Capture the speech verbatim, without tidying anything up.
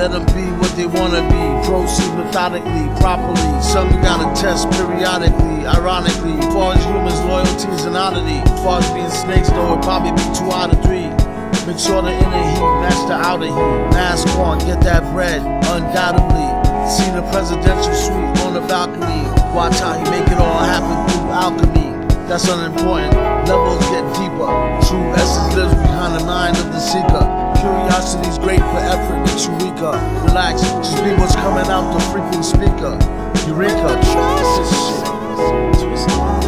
Let them be what they wanna be. Proceed methodically, properly. Some you gotta test periodically. Ironically, as far as humans, loyalty is an oddity. As far as being snakes, though, it'd probably be two out of three. Make sure the inner heat match the outer heat. Mask on, get that bread, undoubtedly. See the presidential suite on the balcony. Watch how he make it all happen through alchemy. That's unimportant. Levels get deeper. True essence lives behind the mind of the seeker. Curiosity's great, but effort makes you weaker. Relax, just be what's coming out the freaking speaker. Eureka, trust this shit.